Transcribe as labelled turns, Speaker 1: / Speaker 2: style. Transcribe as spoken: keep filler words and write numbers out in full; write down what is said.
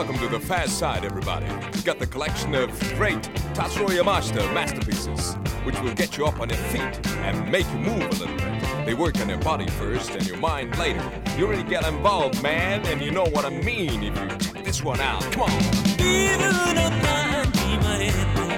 Speaker 1: Welcome to the fast side, everybody. We got the collection of great Tatsuro Yamashita masterpieces, which will get you up on your feet and make you move a little bit. They work on your body first and your mind later. You really get involved, man, and you know what I mean if you check this one out. Come on.